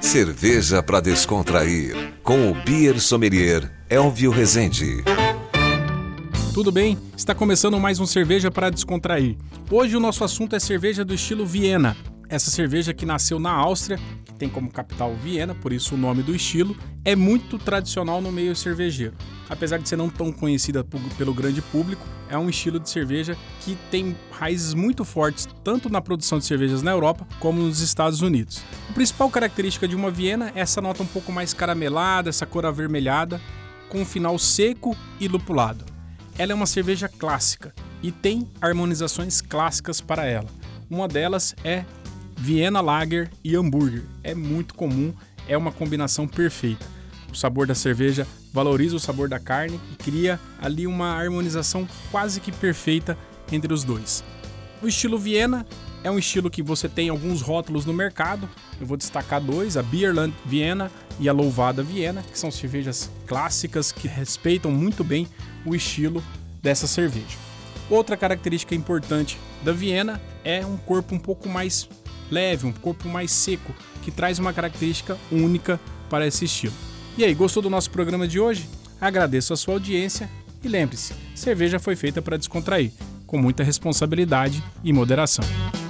Cerveja para descontrair, com o Beer Sommelier Elvio Rezende. Tudo bem? Está começando mais um Cerveja para Descontrair. Hoje o nosso assunto é cerveja do estilo Viena. Essa cerveja que nasceu na Áustria, que tem como capital Viena, por isso o nome do estilo, é muito tradicional no meio cervejeiro. Apesar de ser não tão conhecida pelo grande público, é um estilo de cerveja que tem raízes muito fortes tanto na produção de cervejas na Europa como nos Estados Unidos. A principal característica de uma Viena é essa nota um pouco mais caramelada, essa cor avermelhada, com um final seco e lupulado. Ela é uma cerveja clássica e tem harmonizações clássicas para ela. Uma delas é Viena Lager e hambúrguer. É muito comum, é uma combinação perfeita. O sabor da cerveja valoriza o sabor da carne e cria ali uma harmonização quase que perfeita entre os dois. O estilo Viena é um estilo que você tem alguns rótulos no mercado. Eu vou destacar dois, a Bierland Viena e a Louvada Viena, que são cervejas clássicas que respeitam muito bem o estilo dessa cerveja. Outra característica importante da Viena é um corpo um pouco mais leve, um corpo mais seco, que traz uma característica única para esse estilo. E aí, gostou do nosso programa de hoje? Agradeço a sua audiência e lembre-se, cerveja foi feita para descontrair, com muita responsabilidade e moderação.